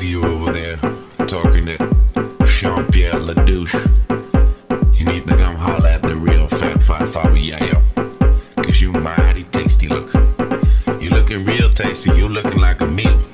see you over there talking to Jean-Pierre Ladouche. You need to come holler at the real Fat Five Five Yayo. Cause you mighty tasty looking. You looking real tasty, you looking like a meal.